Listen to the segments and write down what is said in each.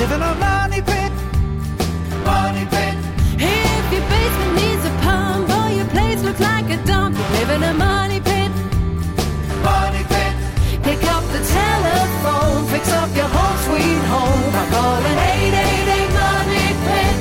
live in a money pit. Money pit. If your basement needs a pump or your place looks like a dump, you live in a money pit. Money pit. Pick up the telephone, fix up your home sweet home by calling 888 Money Pit.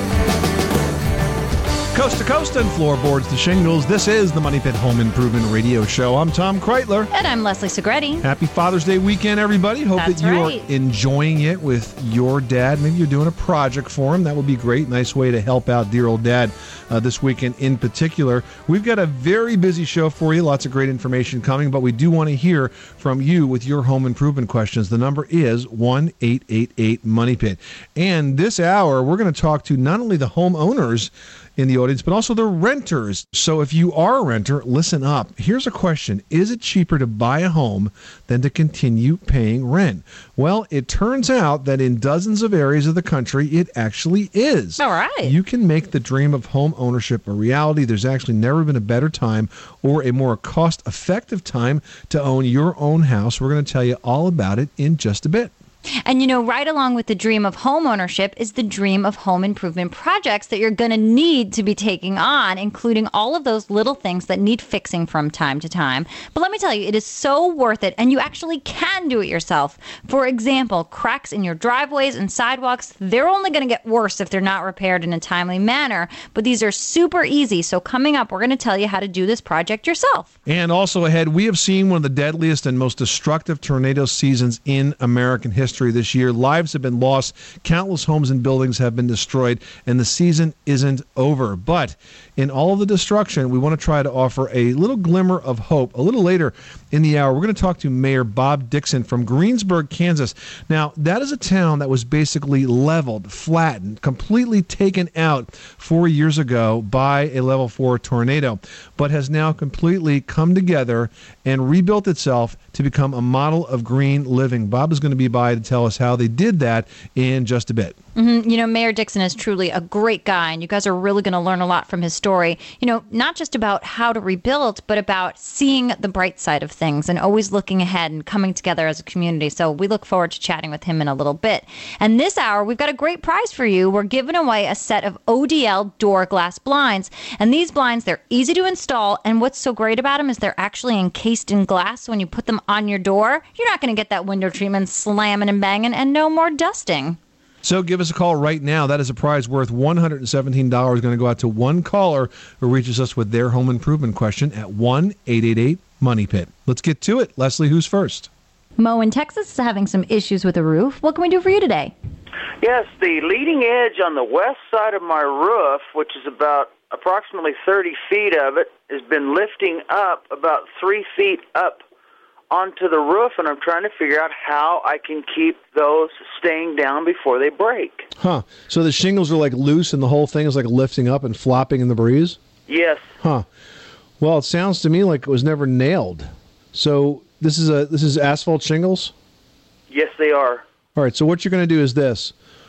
Coast to coast and floorboards to shingles, this is the Money Pit Home Improvement Radio Show. I'm Tom Kreitler. And I'm Leslie Segretti. Happy Father's Day weekend, everybody. Hope That's that you right. are enjoying it with your dad. Maybe you're doing a project for him. That would be great. Nice way to help out dear old dad this weekend in particular. We've got a very busy show for you. Lots of great information coming, but we do want to hear from you with your home improvement questions. The number is 1-888-MONEY-PIT. And this hour, we're going to talk to not only the homeowners in the audience, but also the renters. So if you are a renter, listen up. Here's a question. Is it cheaper to buy a home than to continue paying rent? Well, it turns out that in dozens of areas of the country, it actually is. All right. You can make the dream of home ownership a reality. There's actually never been a better time or a more cost-effective time to own your own house. We're going to tell you all about it in just a bit. And you know, right along with the dream of home ownership is the dream of home improvement projects that you're going to need to be taking on, including all of those little things that need fixing from time to time. But let me tell you, it is so worth it, and you actually can do it yourself. For example, cracks in your driveways and sidewalks, they're only going to get worse if they're not repaired in a timely manner. But these are super easy. So coming up, we're going to tell you how to do this project yourself. And also ahead, we have seen one of the deadliest and most destructive tornado seasons in American history this year. Lives have been lost, countless homes and buildings have been destroyed, and the season isn't over. But in all of the destruction, we want to try to offer a little glimmer of hope. A little later in the hour, we're going to talk to Mayor Bob Dixon from Greensburg, Kansas. Now, that is a town that was basically leveled, flattened, completely taken out 4 years ago by a level 4 tornado, but has now completely come together and rebuilt itself to become a model of green living. Bob is going to be by to tell us how they did that in just a bit. Mm-hmm. You know, Mayor Dixon is truly a great guy, and you guys are really going to learn a lot from his story. You know, not just about how to rebuild, but about seeing the bright side of things and always looking ahead and coming together as a community. So we look forward to chatting with him in a little bit. And this hour, we've got a great prize for you. We're giving away a set of ODL door glass blinds. And these blinds, they're easy to install. And what's so great about them is they're actually encased in glass. So when you put them on your door, you're not going to get that window treatment slamming and banging, and no more dusting. So give us a call right now. That is a prize worth $117 going to go out to one caller who reaches us with their home improvement question at 1-888-MONEY-PIT. Let's get to it. Leslie, who's first? Mo in Texas is having some issues with a roof. What can we do for you today? Yes, the leading edge on the west side of my roof, which is about approximately 30 feet of it, has been lifting up about 3 feet up onto the roof, and I'm trying to figure out how I can keep those staying down before they break. Huh. So the shingles are like loose and the whole thing is like lifting up and flopping in the breeze? Yes. Huh. Well, it sounds to me like it was never nailed. So this is asphalt shingles? Yes, they are. All right, so what you're going to do is this.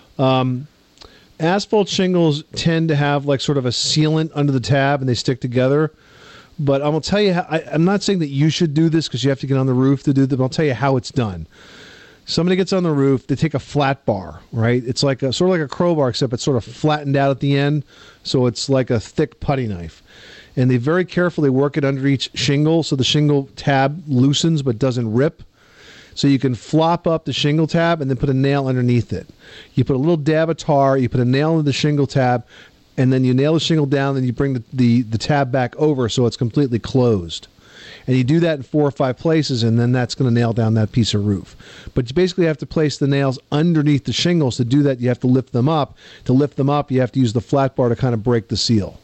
Asphalt shingles tend to have like sort of a sealant under the tab and they stick together. But I'm going to tell you, I'm not saying that you should do this because you have to get on the roof to do this, but I'll tell you how it's done. Somebody gets on the roof, they take a flat bar, right? It's like sort of like a crowbar, except it's sort of flattened out at the end, so it's like a thick putty knife. And they very carefully work it under each shingle so the shingle tab loosens but doesn't rip. So you can flop up the shingle tab and then put a nail underneath it. You put a little dab of tar, you put a nail into the shingle tab, and then you nail the shingle down, and you bring the tab back over so it's completely closed. And you do that in 4 or 5 places, and then that's going to nail down that piece of roof. But you basically have to place the nails underneath the shingles. To do that, you have to lift them up. To lift them up, you have to use the flat bar to kind of break the seal.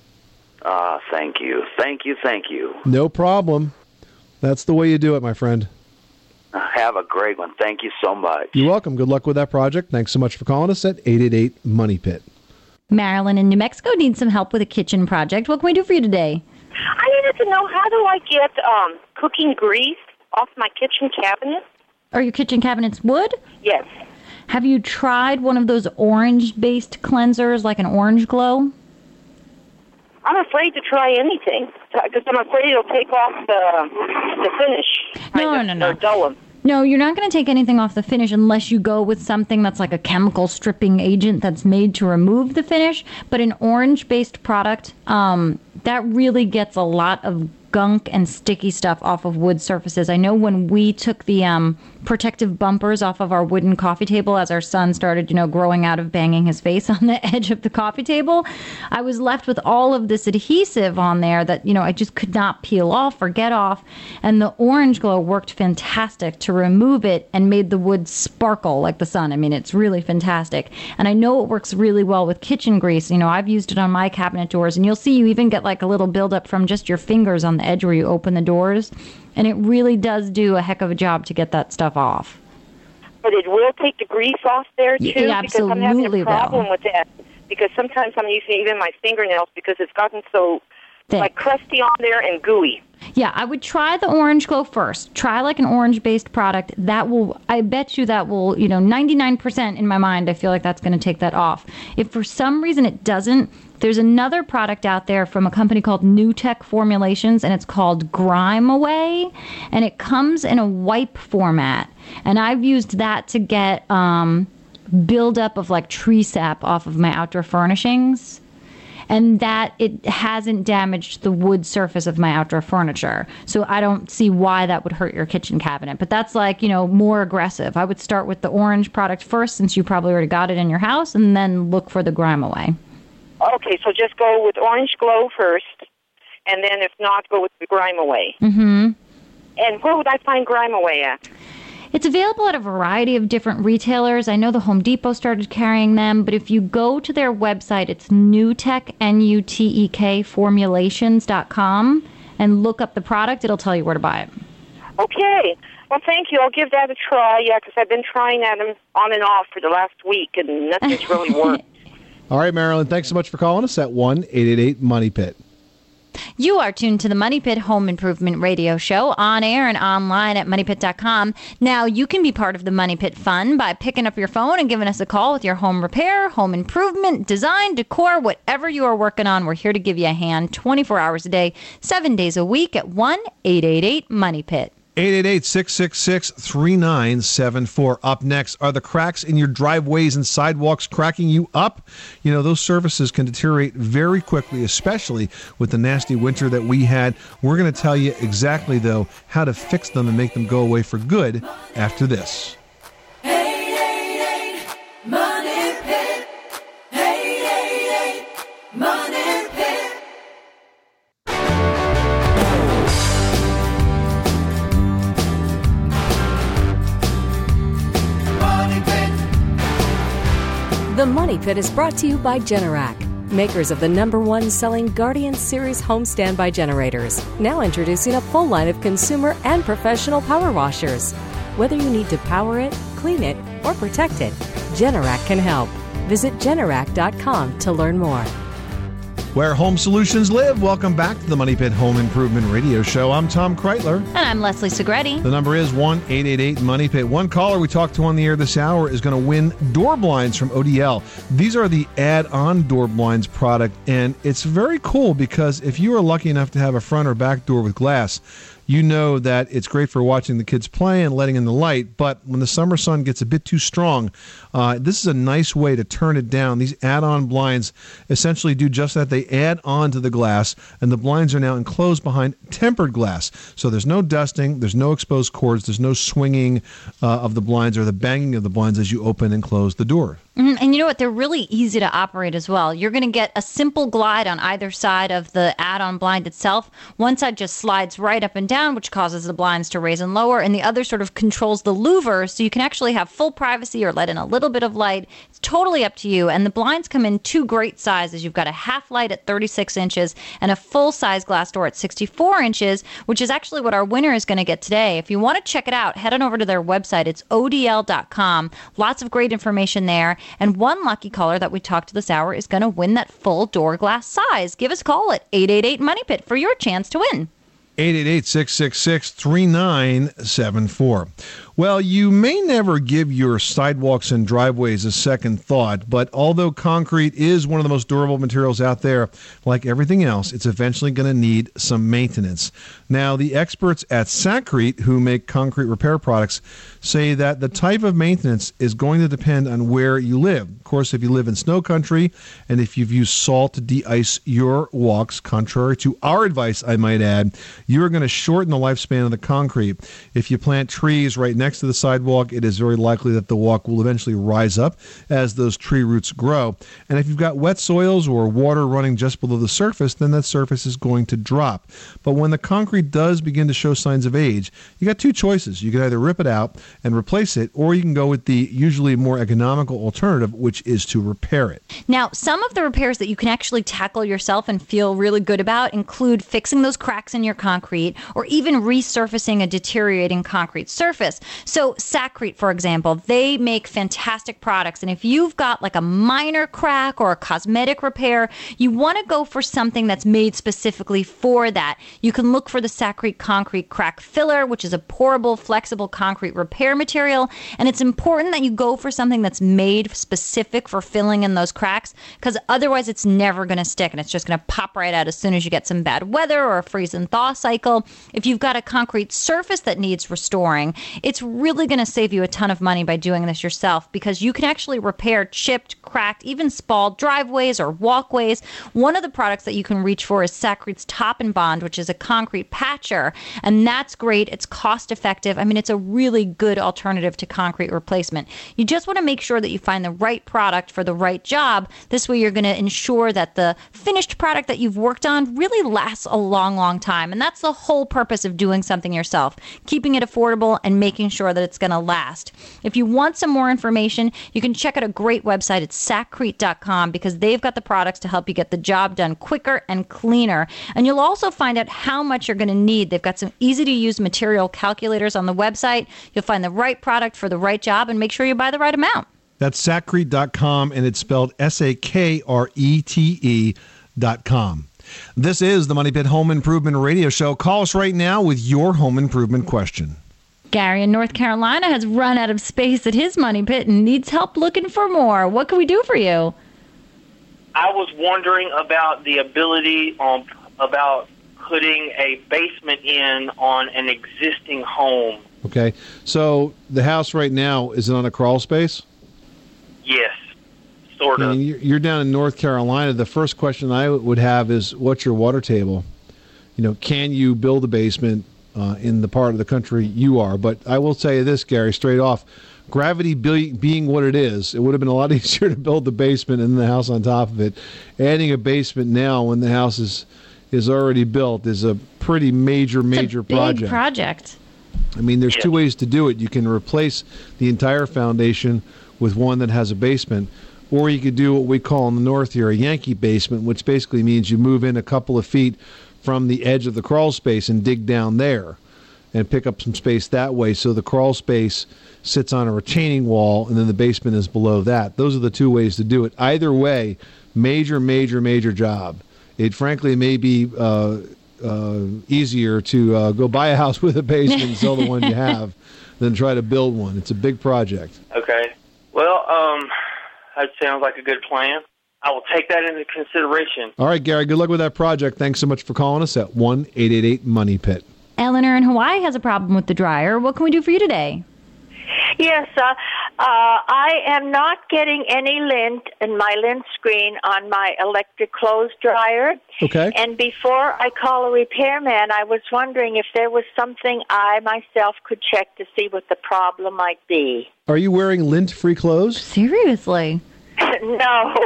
Thank you. Thank you, thank you. No problem. That's the way you do it, my friend. Have a great one. Thank you so much. You're welcome. Good luck with that project. Thanks so much for calling us at 888-MONEY-PIT. Marilyn in New Mexico needs some help with a kitchen project. What can we do for you today? I needed to know, how do I get cooking grease off my kitchen cabinet? Are your kitchen cabinets wood? Yes. Have you tried one of those orange-based cleansers, like an Orange Glow? I'm afraid to try anything because I'm afraid it'll take off the finish. No. Or dull them. No, you're not going to take anything off the finish unless you go with something that's like a chemical stripping agent that's made to remove the finish. But an orange-based product, that really gets a lot of gunk and sticky stuff off of wood surfaces. I know when we took the protective bumpers off of our wooden coffee table as our son started, growing out of banging his face on the edge of the coffee table, I was left with all of this adhesive on there that, I just could not peel off or get off. And the Orange Glow worked fantastic to remove it and made the wood sparkle like the sun. I mean, it's really fantastic. And I know it works really well with kitchen grease. I've used it on my cabinet doors, and you'll see you even get like a little buildup from just your fingers on the edge where you open the doors. And it really does do a heck of a job to get that stuff off. But it will take the grease off there, too? It absolutely because I'm having a problem will. with that. Because sometimes I'm using even my fingernails because it's gotten so thick, like crusty on there and gooey. Yeah, I would try the Orange Glow first. Try like an orange-based product. I bet you that will, 99% in my mind, I feel like that's going to take that off. If for some reason it doesn't, there's another product out there from a company called NewTek Formulations, and it's called Grime Away, and it comes in a wipe format. And I've used that to get buildup of like tree sap off of my outdoor furnishings, and that it hasn't damaged the wood surface of my outdoor furniture. So I don't see why that would hurt your kitchen cabinet. But that's like, more aggressive. I would start with the orange product first, since you probably already got it in your house, and then look for the Grime Away. Okay, so just go with Orange Glow first, and then if not, go with the Grime Away. Mm-hmm. And where would I find Grime Away at? It's available at a variety of different retailers. I know the Home Depot started carrying them, but if you go to their website, it's NewTek, N-U-T-E-K, formulations.com, and look up the product, it'll tell you where to buy it. Okay. Well, thank you. I'll give that a try, because I've been trying that on and off for the last week, and nothing's really worked. All right, Marilyn, thanks so much for calling us at 1-888-MONEY-PIT. You are tuned to the Money Pit Home Improvement Radio Show on air and online at MoneyPit.com. Now, you can be part of the Money Pit fun by picking up your phone and giving us a call with your home repair, home improvement, design, decor, whatever you are working on. We're here to give you a hand 24 hours a day, 7 days a week at 1-888-MONEY-PIT. 888-666-3974. Up next, are the cracks in your driveways and sidewalks cracking you up? Those surfaces can deteriorate very quickly, especially with the nasty winter that we had. We're going to tell you exactly, though, how to fix them and make them go away for good after this. 888 Money Pit. 888 Money Pit. The Money Pit is brought to you by Generac, makers of the #1 selling Guardian Series home standby generators. Now introducing a full line of consumer and professional power washers. Whether you need to power it, clean it, or protect it, Generac can help. Visit Generac.com to learn more. Where home solutions live. Welcome back to the Money Pit Home Improvement Radio Show. I'm Tom Kreitler. And I'm Leslie Segretti. The number is 1-888-MONEY-PIT. One caller we talked to on the air this hour is going to win door blinds from ODL. These are the add-on door blinds product, and it's very cool because if you are lucky enough to have a front or back door with glass, you know that it's great for watching the kids play and letting in the light, but when the summer sun gets a bit too strong, this is a nice way to turn it down. These add-on blinds essentially do just that. They add on to the glass, and the blinds are now enclosed behind tempered glass. So there's no dusting, there's no exposed cords, there's no swinging of the blinds or the banging of the blinds as you open and close the door. Mm-hmm. And you know what? They're really easy to operate as well. You're going to get a simple glide on either side of the add-on blind itself. One side just slides right up and down, which causes the blinds to raise and lower, and the other sort of controls the louver, so you can actually have full privacy or let in a little bit of light. It's totally up to you. And the blinds come in two great sizes. You've got a half light at 36 inches and a full-size glass door at 64 inches, which is actually what our winner is going to get today. If you want to check it out, head on over to their website. It's odl.com. Lots of great information there. And one lucky caller that we talked to this hour is going to win that full door glass size. Give us a call at 888-MONEY-PIT for your chance to win. 1-888-666-3974. Well, you may never give your sidewalks and driveways a second thought, but although concrete is one of the most durable materials out there, like everything else, it's eventually going to need some maintenance. Now, the experts at Sakrete, who make concrete repair products, say that the type of maintenance is going to depend on where you live. Of course, if you live in snow country and if you've used salt to de-ice your walks, contrary to our advice, I might add, you're going to shorten the lifespan of the concrete. If you plant trees right next to the sidewalk, it is very likely that the walk will eventually rise up as those tree roots grow. And if you've got wet soils or water running just below the surface, then that surface is going to drop. But when the concrete does begin to show signs of age, you got two choices. You can either rip it out and replace it, or you can go with the usually more economical alternative, which is to repair it. Now, some of the repairs that you can actually tackle yourself and feel really good about include fixing those cracks in your concrete or even resurfacing a deteriorating concrete surface. So Sakrete, for example, they make fantastic products. And if you've got like a minor crack or a cosmetic repair, you want to go for something that's made specifically for that. You can look for the Sakrete Concrete Crack Filler, which is a pourable, flexible concrete repair material. And it's important that you go for something that's made specific for filling in those cracks, because otherwise it's never going to stick and it's just going to pop right out as soon as you get some bad weather or a freeze and thaw cycle. If you've got a concrete surface that needs restoring, it's really going to save you a ton of money by doing this yourself, because you can actually repair chipped, cracked, even spalled driveways or walkways. One of the products that you can reach for is Sakrete's Top and Bond, which is a concrete patcher, and that's great. It's cost effective. I mean, it's a really good alternative to concrete replacement. You just want to make sure that you find the right product for the right job. This way you're going to ensure that the finished product that you've worked on really lasts a long, long time. And that's the whole purpose of doing something yourself, keeping it affordable and making sure that it's going to last. If you want some more information, you can check out a great website at Sakrete.com, because they've got the products to help you get the job done quicker and cleaner. And you'll also find out how much you're going to need. They've got some easy-to-use material calculators on the website. You'll find the right product for the right job and make sure you buy the right amount. That's Sakrete.com, and it's spelled Sakrete.com. This is the Money Pit Home Improvement Radio Show. Call us right now with your home improvement question. Gary in North Carolina has run out of space at his money pit and needs help looking for more. What can we do for you? I was wondering about the ability about putting a basement in on an existing home. Okay, so the house right now, is it on a crawl space? Yes, sort of. You're down in North Carolina. The first question I would have is, what's your water table? Can you build a basement in the part of the country you are? But I will tell you this, Gary, straight off, gravity being what it is, it would have been a lot easier to build the basement and the house on top of it. Adding a basement now when the house is already built is a pretty major project. I mean, there's two ways to do it. You can replace the entire foundation with one that has a basement, or you could do what we call in the north here a Yankee basement, which basically means you move in a couple of feet from the edge of the crawl space and dig down there and pick up some space that way, so the crawl space sits on a retaining wall and then the basement is below that. Those are the two ways to do it. Either way, major job. It frankly may be easier to go buy a house with a basement and sell the one you have than try to build one. It's a big project. Okay. Well, that sounds like a good plan. I will take that into consideration. All right, Gary, good luck with that project. Thanks so much for calling us at 1-888-MONEY-PIT. Eleanor in Hawaii has a problem with the dryer. What can we do for you today? Yes, I am not getting any lint in my lint screen on my electric clothes dryer. Okay. And before I call a repairman, I was wondering if there was something I myself could check to see what the problem might be. Are you wearing lint-free clothes? Seriously? No.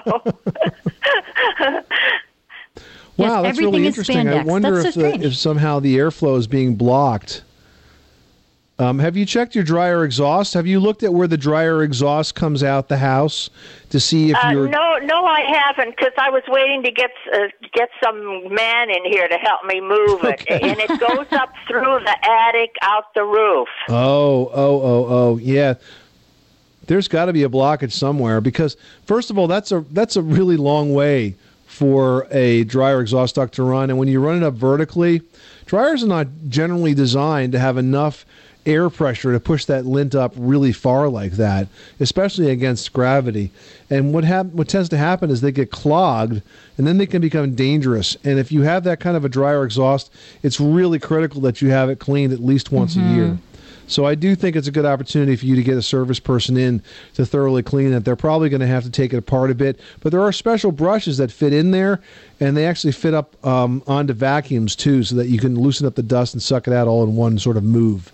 Wow, that's really interesting. I wonder if somehow the airflow is being blocked. Have you checked your dryer exhaust? Have you looked at where the dryer exhaust comes out the house to see if you're... No, I haven't, because I was waiting to get some man in here to help me move it. Okay. And it goes up through the attic, out the roof. Oh, yeah. There's got to be a blockage somewhere, because, first of all, that's a really long way for a dryer exhaust duct to run. And when you run it up vertically, dryers are not generally designed to have enough air pressure to push that lint up really far like that, especially against gravity. And what tends to happen is they get clogged, and then they can become dangerous. And if you have that kind of a dryer exhaust, it's really critical that you have it cleaned at least once a year. So I do think it's a good opportunity for you to get a service person in to thoroughly clean it. They're probably going to have to take it apart a bit, but there are special brushes that fit in there, and they actually fit up onto vacuums too, so that you can loosen up the dust and suck it out all in one sort of move.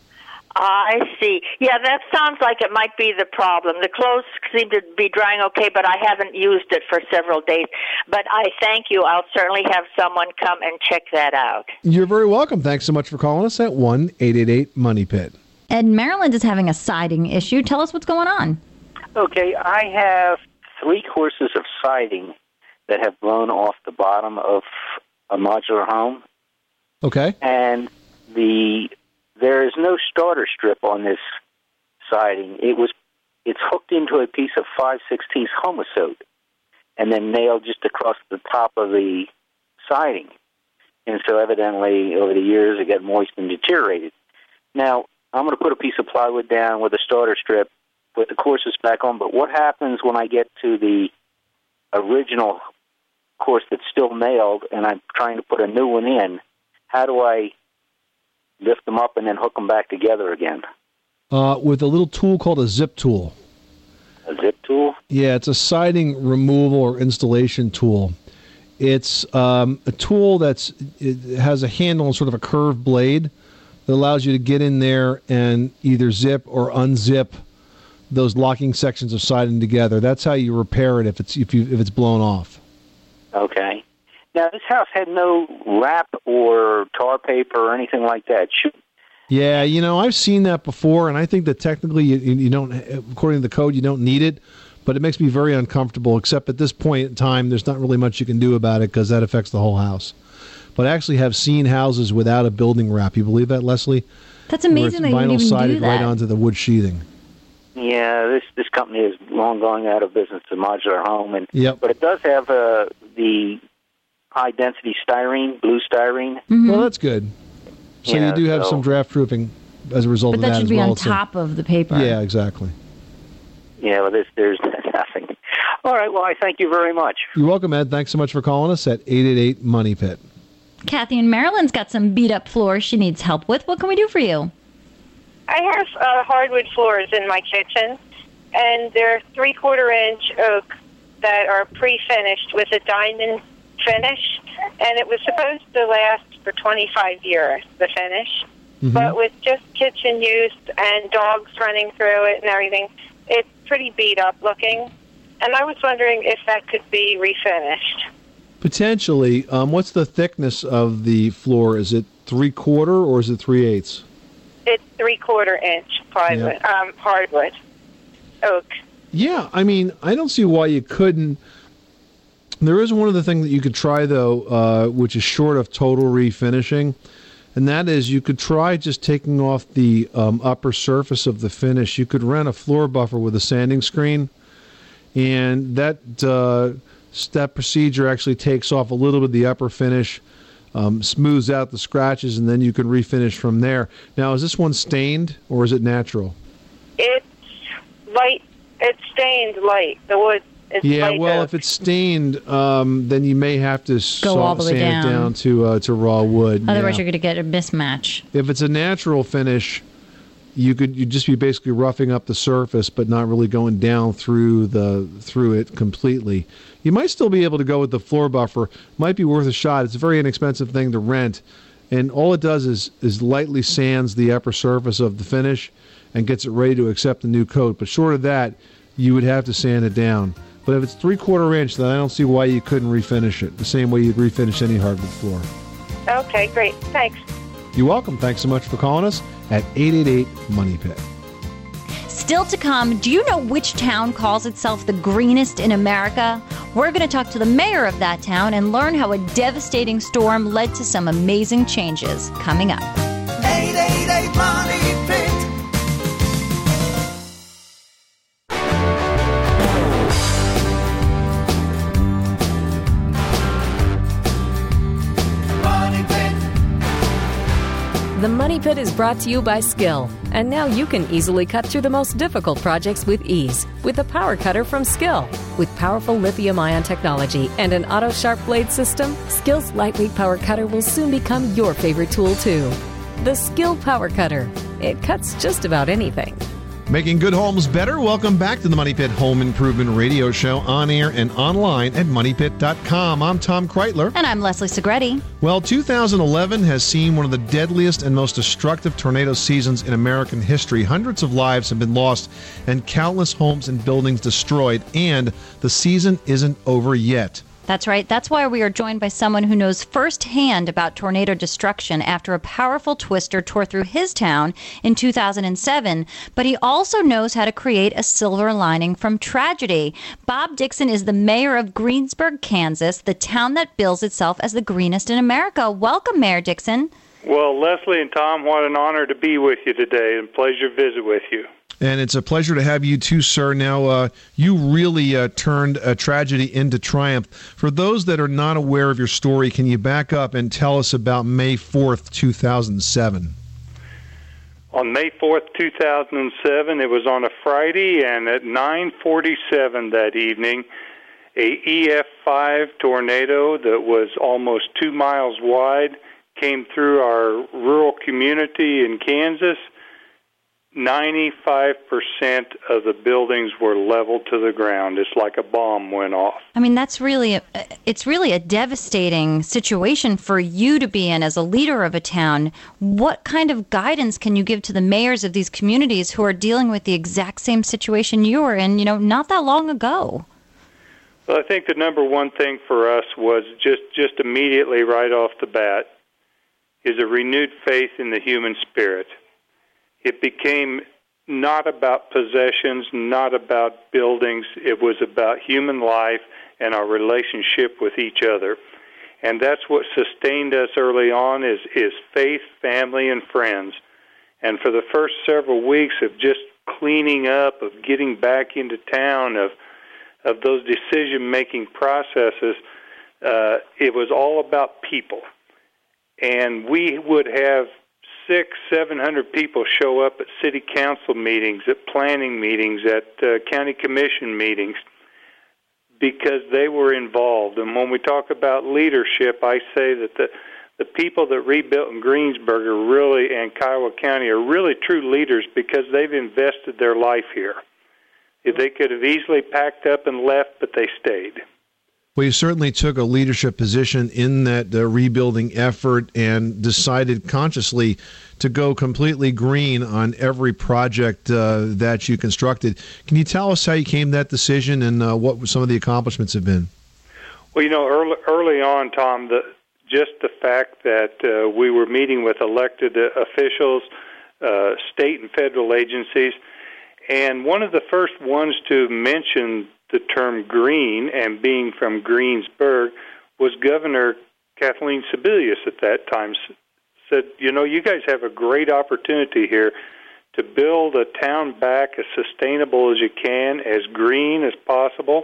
I see. Yeah, that sounds like it might be the problem. The clothes seem to be drying okay, but I haven't used it for several days. But I thank you. I'll certainly have someone come and check that out. You're very welcome. Thanks so much for calling us at 1-888-MONEY-PIT. Ed, Maryland is having a siding issue. Tell us what's going on. Okay, I have 3 courses of siding that have blown off the bottom of a modular home. Okay. And there is no starter strip on this siding. It's hooked into a piece of 5/16 Homosote and then nailed just across the top of the siding. And so evidently over the years it got moist and deteriorated. Now, I'm going to put a piece of plywood down with a starter strip, put the courses back on, but what happens when I get to the original course that's still nailed and I'm trying to put a new one in? How do I lift them up and then hook them back together again? With a little tool called a zip tool. A zip tool? Yeah, it's a siding removal or installation tool. It's a tool it has a handle and sort of a curved blade that allows you to get in there and either zip or unzip those locking sections of siding together. That's how you repair it if it's blown off. Okay. Now, this house had no wrap or tar paper or anything like that. Yeah, I've seen that before, and I think that technically you don't, according to the code, you don't need it, but it makes me very uncomfortable, except at this point in time, there's not really much you can do about it because that affects the whole house. But I actually have seen houses without a building wrap. You believe that, Leslie? That's amazing that you would even do that. Vinyl sided right onto the wood sheathing. Yeah, this company is long going out of business, the modular home, but it does have the high-density styrene, blue styrene. Mm-hmm. Well, that's good. So you do have some draft proofing as a result of that as well. But that should be on top of the paper. Yeah, exactly. Yeah, well, there's nothing. All right, well, I thank you very much. You're welcome, Ed. Thanks so much for calling us at 888-MONEY-PIT. Kathy in Maryland's got some beat-up floors she needs help with. What can we do for you? I have hardwood floors in my kitchen, and they're 3/4-inch oak that are pre-finished with a diamond finish, and it was supposed to last for 25 years, the finish. Mm-hmm. But with just kitchen use and dogs running through it and everything, it's pretty beat up looking. And I was wondering if that could be refinished. Potentially. What's the thickness of the floor? Is it 3/4 or is it 3/8? It's 3/4-inch plywood, hardwood, oak. Yeah, I mean, I don't see why you couldn't. There is one other thing that you could try, though, which is short of total refinishing, and that is you could try just taking off the upper surface of the finish. You could rent a floor buffer with a sanding screen, and that procedure actually takes off a little bit of the upper finish, smooths out the scratches, and then you can refinish from there. Now, is this one stained, or is it natural? It's light. It's stained light. The wood is light. Well, if it's stained, then you may have to all the way sand it down to raw wood. Otherwise, you're going to get a mismatch. If it's a natural finish, you'd just be basically roughing up the surface, but not really going down through it completely. You might still be able to go with the floor buffer. Might be worth a shot. It's a very inexpensive thing to rent, and all it does is lightly sands the upper surface of the finish and gets it ready to accept the new coat. But short of that, you would have to sand it down. But if it's 3/4-inch, then I don't see why you couldn't refinish it the same way you'd refinish any hardwood floor. Okay, great. Thanks. You're welcome. Thanks so much for calling us at 888-MONEY-PIT. Still to come, do you know which town calls itself the greenest in America? We're going to talk to the mayor of that town and learn how a devastating storm led to some amazing changes. Coming up. 888-MONEY-PIT. Pit is brought to you by Skill. And now you can easily cut through the most difficult projects with ease with the Power Cutter from Skill. With powerful lithium-ion technology and an auto-sharp blade system, Skill's lightweight Power Cutter will soon become your favorite tool, too. The Skill Power Cutter. It cuts just about anything. Making good homes better. Welcome back to the Money Pit Home Improvement Radio Show, on air and online at moneypit.com. I'm Tom Kreitler. And I'm Leslie Segretti. Well, 2011 has seen one of the deadliest and most destructive tornado seasons in American history. Hundreds of lives have been lost and countless homes and buildings destroyed, and the season isn't over yet. That's right. That's why we are joined by someone who knows firsthand about tornado destruction after a powerful twister tore through his town in 2007. But he also knows how to create a silver lining from tragedy. Bob Dixon is the mayor of Greensburg, Kansas, the town that bills itself as the greenest in America. Welcome, Mayor Dixon. Well, Leslie and Tom, what an honor to be with you today, and pleasure to visit with you. And it's a pleasure to have you too, sir. Now, you really turned a tragedy into triumph. For those that are not aware of your story, can you back up and tell us about May 4th, 2007? On May 4th, 2007, it was on a Friday, and at 9:47 that evening, a EF5 tornado that was almost 2 miles wide came through our rural community in Kansas. 95% of the buildings were leveled to the ground. It's like a bomb went off. I mean, it's really a devastating situation for you to be in as a leader of a town. What kind of guidance can you give to the mayors of these communities who are dealing with the exact same situation you were in, not that long ago? Well, I think the number one thing for us was just immediately right off the bat is a renewed faith in the human spirit. It became not about possessions, not about buildings. It was about human life and our relationship with each other. And that's what sustained us early on is faith, family, and friends. And for the first several weeks of just cleaning up, of getting back into town, of those decision-making processes, it was all about people. And we would have 600-700 people show up at city council meetings, at planning meetings, at county commission meetings, because they were involved. And when we talk about leadership, I say that the people that rebuilt in Greensburg are really, and Kiowa County, are really true leaders because they've invested their life here. They could have easily packed up and left, but they stayed. Well, you certainly took a leadership position in that rebuilding effort and decided consciously to go completely green on every project that you constructed. Can you tell us how you came to that decision and what some of the accomplishments have been? Well, early on, Tom, just the fact that we were meeting with elected officials, state and federal agencies, and one of the first ones to mention the term green and being from Greensburg was Governor Kathleen Sebelius at that time. Said, you guys have a great opportunity here to build a town back as sustainable as you can, as green as possible.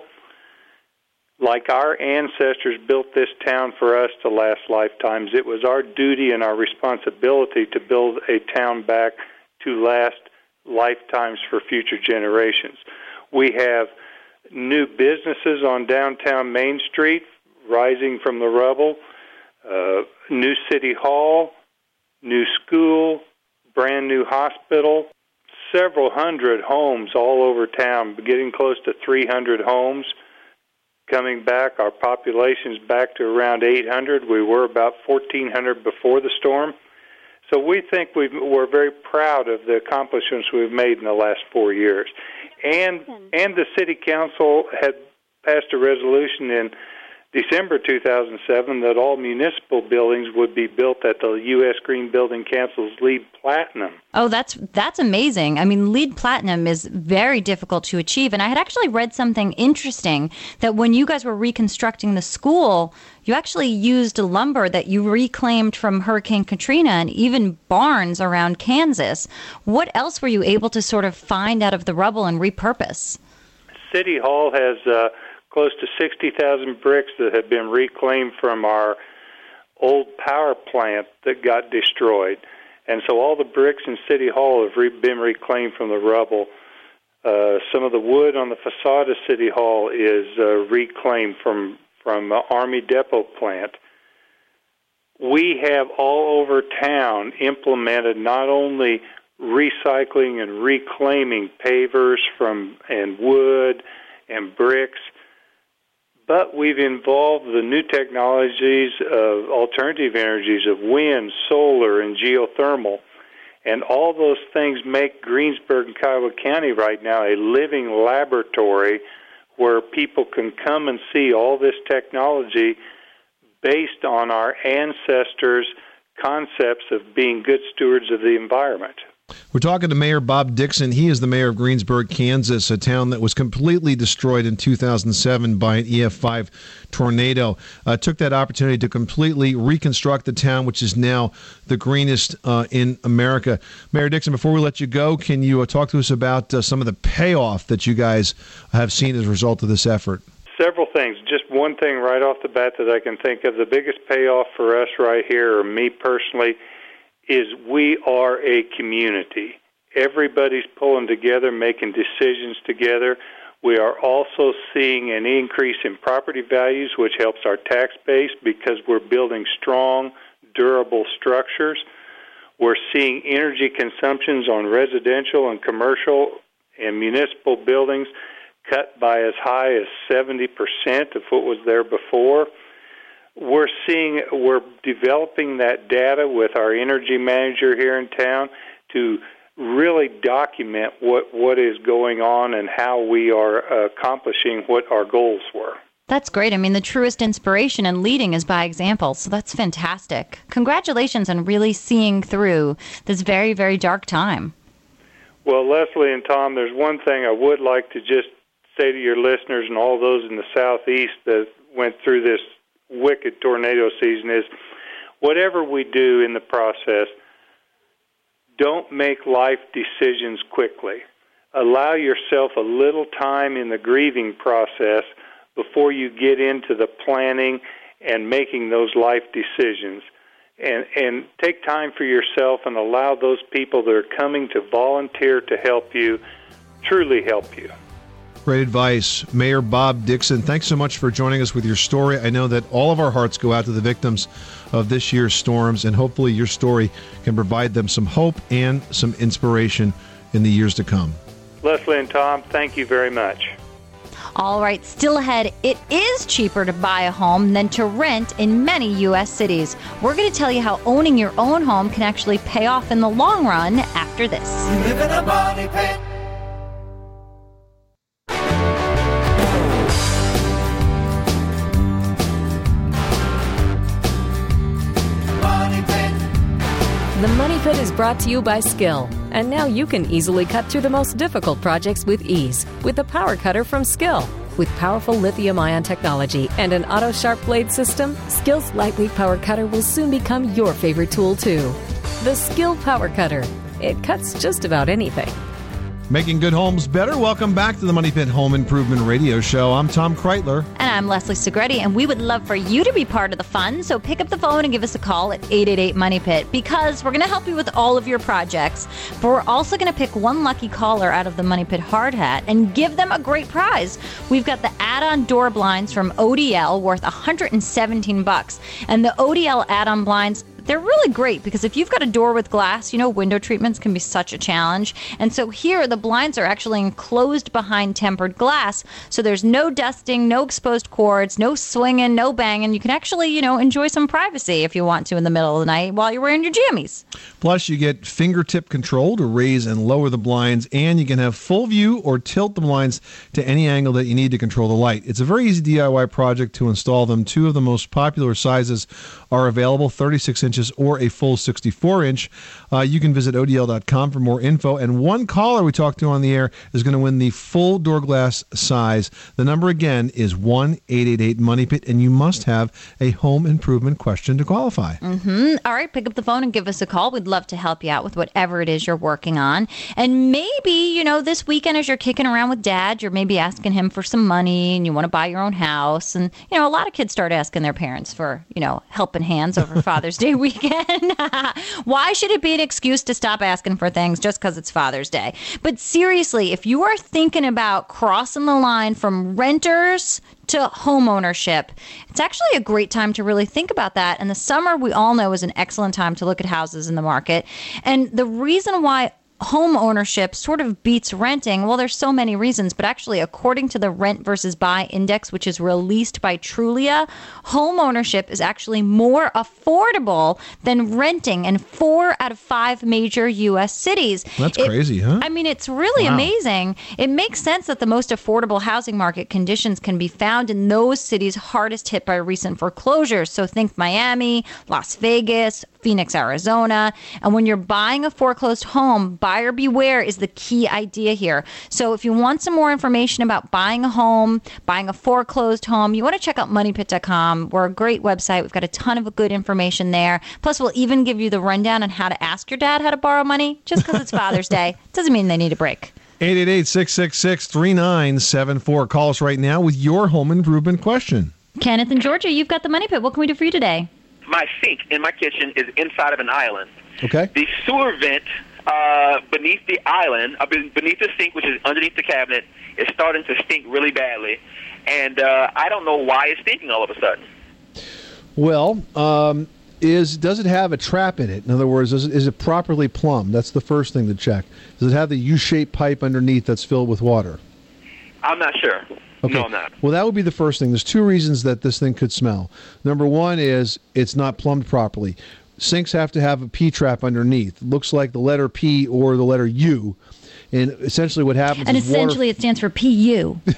Like our ancestors built this town for us to last lifetimes, it was our duty and our responsibility to build a town back to last lifetimes for future generations. We have new businesses on downtown Main Street rising from the rubble, new city hall, new school, brand new hospital, several hundred homes all over town, getting close to 300 homes coming back. Our population's back to around 800. We were about 1,400 before the storm. So we think we're very proud of the accomplishments we've made in the last 4 years. And the city council had passed a resolution in December 2007 that all municipal buildings would be built at the U.S. Green Building Council's LEED Platinum. Oh, that's amazing. I mean, LEED Platinum is very difficult to achieve. And I had actually read something interesting that when you guys were reconstructing the school, you actually used lumber that you reclaimed from Hurricane Katrina and even barns around Kansas. What else were you able to sort of find out of the rubble and repurpose? City Hall has close to 60,000 bricks that have been reclaimed from our old power plant that got destroyed. And so all the bricks in City Hall have been reclaimed from the rubble. Some of the wood on the facade of City Hall is reclaimed from Army Depot plant. We have all over town implemented not only recycling and reclaiming pavers and wood and bricks, but we've involved the new technologies of alternative energies of wind, solar, and geothermal. And all those things make Greensburg and Kiowa County right now a living laboratory where people can come and see all this technology based on our ancestors' concepts of being good stewards of the environment. We're talking to Mayor Bob Dixon. He is the mayor of Greensburg, Kansas, a town that was completely destroyed in 2007 by an EF5 tornado. Took that opportunity to completely reconstruct the town, which is now the greenest in America. Mayor Dixon, before we let you go, can you talk to us about some of the payoff that you guys have seen as a result of this effort? Several things. Just one thing right off the bat that I can think of. The biggest payoff for us right here, or me personally, is we are a community. Everybody's pulling together, making decisions together. We are also seeing an increase in property values, which helps our tax base because we're building strong, durable structures. We're seeing energy consumptions on residential and commercial and municipal buildings cut by as high as 70% of what was there before. We're developing that data with our energy manager here in town to really document what is going on and how we are accomplishing what our goals were. That's great. I mean, the truest inspiration in leading is by example, so that's fantastic. Congratulations on really seeing through this very, very dark time. Well, Leslie and Tom, there's one thing I would like to just say to your listeners and all those in the Southeast that went through this wicked tornado season is whatever we do in the process, don't make life decisions quickly. Allow yourself a little time in the grieving process before you get into the planning and making those life decisions. And take time for yourself and allow those people that are coming to volunteer to help you truly help you. Great advice. Mayor Bob Dixon, thanks so much for joining us with your story. I know that all of our hearts go out to the victims of this year's storms, and hopefully your story can provide them some hope and some inspiration in the years to come. Leslie and Tom, thank you very much. All right, still ahead, it is cheaper to buy a home than to rent in many U.S. cities. We're going to tell you how owning your own home can actually pay off in the long run after this. You live in a money pit. The Money Pit is brought to you by Skill. And now you can easily cut through the most difficult projects with ease with the Power Cutter from Skill. With powerful lithium-ion technology and an auto-sharp blade system, Skill's lightweight Power Cutter will soon become your favorite tool, too. The Skill Power Cutter. It cuts just about anything. Making good homes better. Welcome back to the Money Pit Home Improvement Radio Show. I'm Tom Kreitler. And I'm Leslie Segretti, and we would love for you to be part of the fun. So pick up the phone and give us a call at 888-MONEY-PIT because we're going to help you with all of your projects. But we're also going to pick one lucky caller out of the Money Pit Hard Hat and give them a great prize. We've got the add-on door blinds from ODL worth $117. And the ODL add-on blinds, they're really great because if you've got a door with glass, you know, window treatments can be such a challenge. And so here, the blinds are actually enclosed behind tempered glass. So there's no dusting, no exposed cords, no swinging, no banging. You can actually, you know, enjoy some privacy if you want to in the middle of the night while you're wearing your jammies. Plus, you get fingertip control to raise and lower the blinds, and you can have full view or tilt the blinds to any angle that you need to control the light. It's a very easy DIY project to install them. Two of the most popular sizes are available, 36 inches or a full 64-inch. You can visit ODL.com for more info. And one caller we talked to on the air is going to win the full door glass size. The number again is 1-888-MONEY-PIT, and you must have a home improvement question to qualify. All right, pick up the phone and give us a call. We'd love to help you out with whatever it is you're working on. And maybe, you know, this weekend as you're kicking around with Dad, you're maybe asking him for some money and you want to buy your own house. And, you know, a lot of kids start asking their parents for, you know, helping hands over Father's Day weekend. Why should it be an excuse to stop asking for things just because it's Father's Day. But seriously, if you are thinking about crossing the line from renters to home ownership, it's actually a great time to really think about that. And the summer, we all know, is an excellent time to look at houses in the market. And the reason why home ownership sort of beats renting, well, there's so many reasons, but actually, according to the Rent versus Buy Index, which is released by Trulia, home ownership is actually more affordable than renting in 4 out of 5 major U.S. cities. That's crazy, huh? I mean, it's really amazing. It makes sense that the most affordable housing market conditions can be found in those cities hardest hit by recent foreclosures. So think Miami, Las Vegas, Phoenix, Arizona. And when you're buying a foreclosed home, buyer beware is the key idea here. So if you want some more information about buying a home, buying a foreclosed home, you want to check out moneypit.com. We're a great website. We've got a ton of good information there. Plus, we'll even give you the rundown on how to ask your dad how to borrow money. Just because it's Father's Day doesn't mean they need a break. 888-666-3974. Call us right now with your home improvement question. Kenneth in Georgia, you've got the Money Pit. What can we do for you today? My sink in my kitchen is inside of an island. Okay. The sewer vent beneath the island, beneath the sink, which is underneath the cabinet, is starting to stink really badly. And I don't know why it's stinking all of a sudden. Well, does it have a trap in it? In other words, is it properly plumbed? That's the first thing to check. Does it have the U-shaped pipe underneath that's filled with water? I'm not sure. Okay. No, I'm not. Well, that would be the first thing. There's 2 reasons that this thing could smell. Number one is it's not plumbed properly. Sinks have to have a P-trap underneath. It looks like the letter P or the letter U. And essentially what happens and is essentially it stands for PU. And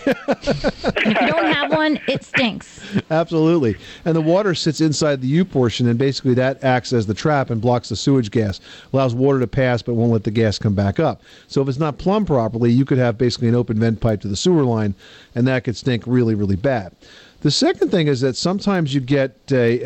if you don't have one, it stinks. Absolutely. And the water sits inside the U portion, and basically that acts as the trap and blocks the sewage gas, allows water to pass but won't let the gas come back up. So if it's not plumbed properly, you could have basically an open vent pipe to the sewer line, and that could stink really, really bad. The second thing is that sometimes you get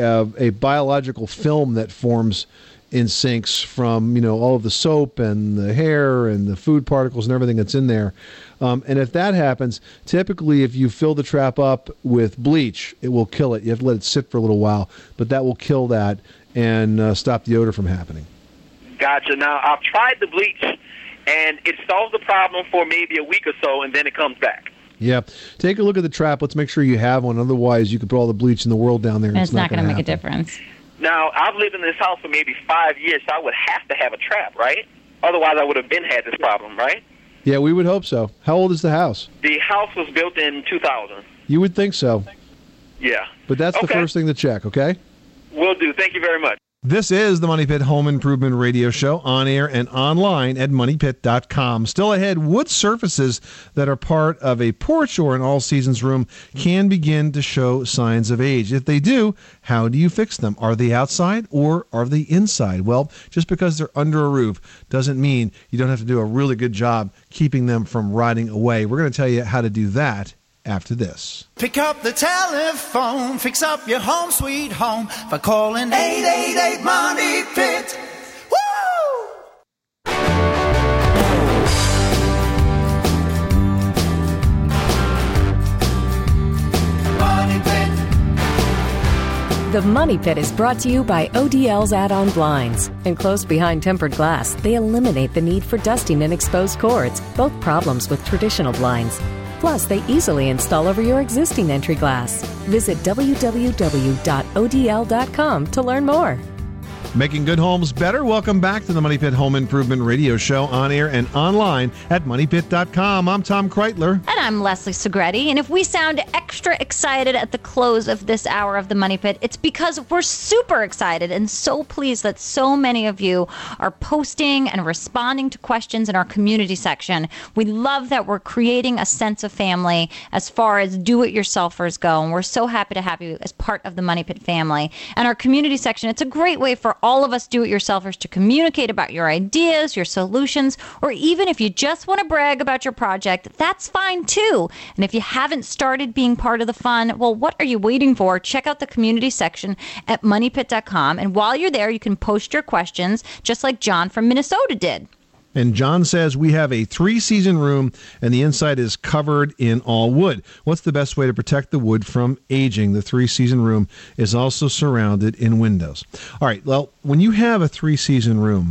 a biological film that forms in sinks from, all of the soap and the hair and the food particles and everything that's in there. And if that happens, typically if you fill the trap up with bleach, it will kill it. You have to let it sit for a little while, but that will kill that and stop the odor from happening. Gotcha. Now, I've tried the bleach, and it solves the problem for maybe a week or so, and then it comes back. Yeah. Take a look at the trap. Let's make sure you have one. Otherwise, you could put all the bleach in the world down there. And it's not going to make a happen. difference. Now, I've lived in this house for maybe 5 years, so I would have to have a trap, right? Otherwise, I would have had this problem, right? Yeah, we would hope so. How old is the house? The house was built in 2000. You would think so. Yeah. But that's the first thing to check, okay? Will do. Thank you very much. This is the Money Pit Home Improvement Radio Show, on air and online at moneypit.com. Still ahead, wood surfaces that are part of a porch or an all-seasons room can begin to show signs of age. If they do, how do you fix them? Are they outside or are they inside? Well, just because they're under a roof doesn't mean you don't have to do a really good job keeping them from rotting away. We're going to tell you how to do that after this. Pick up the telephone, fix up your home sweet home by calling 888 Money Pit. Woo! Money Pit. The Money Pit is brought to you by ODL's add-on blinds. Enclosed behind tempered glass, they eliminate the need for dusting and exposed cords, both problems with traditional blinds. Plus, they easily install over your existing entry glass. Visit www.odl.com to learn more. Making good homes better. Welcome back to the Money Pit Home Improvement Radio Show, on air and online at moneypit.com. I'm Tom Kreitler. And I'm Leslie Segretti. And if we sound extra excited at the close of this hour of the Money Pit, it's because we're super excited and so pleased that so many of you are posting and responding to questions in our community section. We love that we're creating a sense of family as far as do-it-yourselfers go. And we're so happy to have you as part of the Money Pit family. And our community section, it's a great way for all of us do-it-yourselfers to communicate about your ideas, your solutions, or even if you just want to brag about your project, that's fine too. And if you haven't started being part of the fun, well, what are you waiting for? Check out the community section at moneypit.com. And while you're there, you can post your questions just like John from Minnesota did. And John says, we have a 3-season room and the inside is covered in all wood. What's the best way to protect the wood from aging? The 3-season room is also surrounded in windows. All right, well, when you have a 3-season room,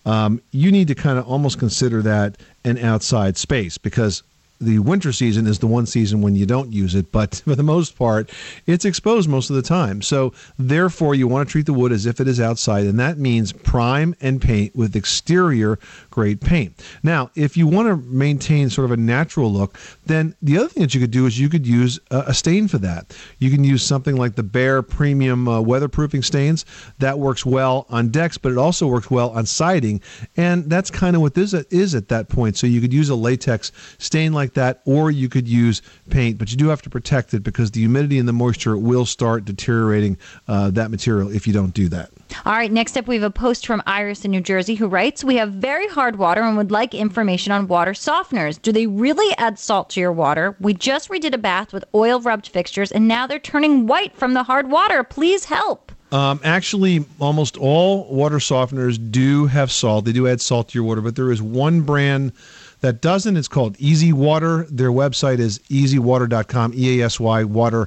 you need to kind of almost consider that an outside space, because the winter season is the one season when you don't use it, but for the most part, it's exposed most of the time. So therefore, you want to treat the wood as if it is outside, and that means prime and paint with exterior grade paint. Now, if you want to maintain sort of a natural look, then the other thing that you could do is you could use a stain for that. You can use something like the Behr Premium weatherproofing stains. That works well on decks, but it also works well on siding, and that's kind of what this is at that point. So you could use a latex stain like that, or you could use paint, but you do have to protect it because the humidity and the moisture will start deteriorating that material if you don't do that. All right, next up we have a post from Iris in New Jersey who writes, we have very hard water and would like information on water softeners. Do they really add salt to your water? We just redid a bath with oil-rubbed fixtures, and now they're turning white from the hard water. Please help. Actually, almost all water softeners do have salt. They do add salt to your water, but there is one brand that doesn't. It's called Easy Water. Their website is easywater.com, E-A-S-Y,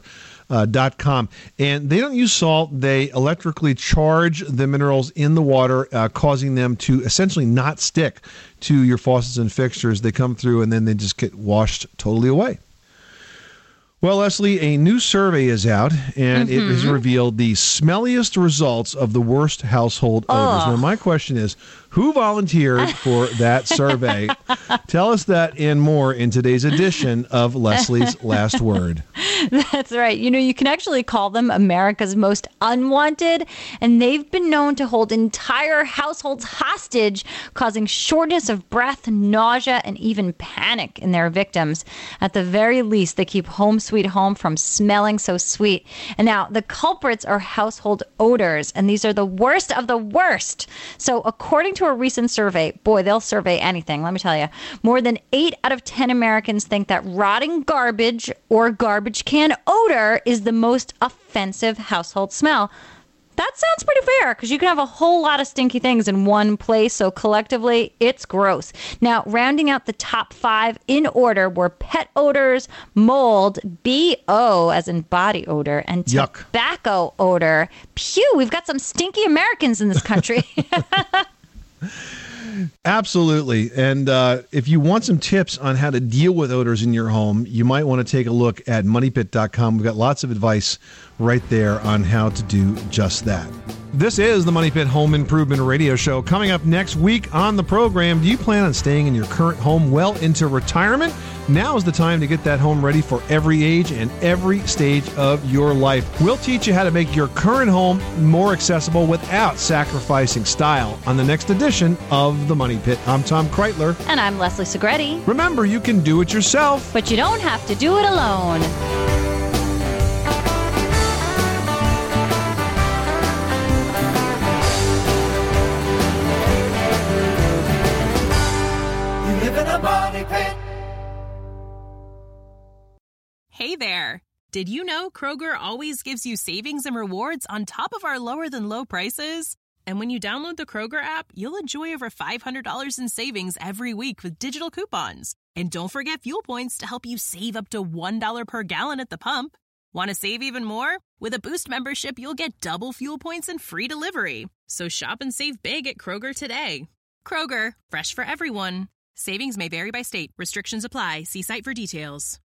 water.com. And they don't use salt. They electrically charge the minerals in the water, causing them to essentially not stick to your faucets and fixtures. They come through and then they just get washed totally away. Well, Leslie, a new survey is out, and it has revealed the smelliest results of the worst household odors. Now, my question is, who volunteered for that survey? Tell us that and more in today's edition of Leslie's Last Word. That's right. You know, you can actually call them America's Most Unwanted, and they've been known to hold entire households hostage, causing shortness of breath, nausea, and even panic in their victims. At the very least, they keep home sweet home from smelling so sweet. And now, the culprits are household odors, and these are the worst of the worst. So, according to a recent survey, boy, they'll survey anything, let me tell you, more than 8 out of 10 Americans think that rotting garbage or garbage can odor is the most offensive household smell. That sounds pretty fair, because you can have a whole lot of stinky things in one place, so collectively, it's gross. Now, rounding out the top 5 in order were pet odors, mold, B.O. as in body odor, and tobacco odor. Pew, we've got some stinky Americans in this country. Absolutely. And if you want some tips on how to deal with odors in your home, you might want to take a look at moneypit.com. We've got lots of advice right there on how to do just that. This is the Money Pit Home Improvement Radio Show. Coming up next week on the program, do you plan on staying in your current home well into retirement? Now is the time to get that home ready for every age and every stage of your life. We'll teach you how to make your current home more accessible without sacrificing style on the next edition of the Money Pit. I'm Tom Kreitler. And I'm Leslie Segretti. Remember, you can do it yourself, but you don't have to do it alone. Hey there! Did you know Kroger always gives you savings and rewards on top of our lower-than-low prices? And when you download the Kroger app, you'll enjoy over $500 in savings every week with digital coupons. And don't forget fuel points to help you save up to $1 per gallon at the pump. Want to save even more? With a Boost membership, you'll get double fuel points and free delivery. So shop and save big at Kroger today. Kroger, fresh for everyone. Savings may vary by state. Restrictions apply. See site for details.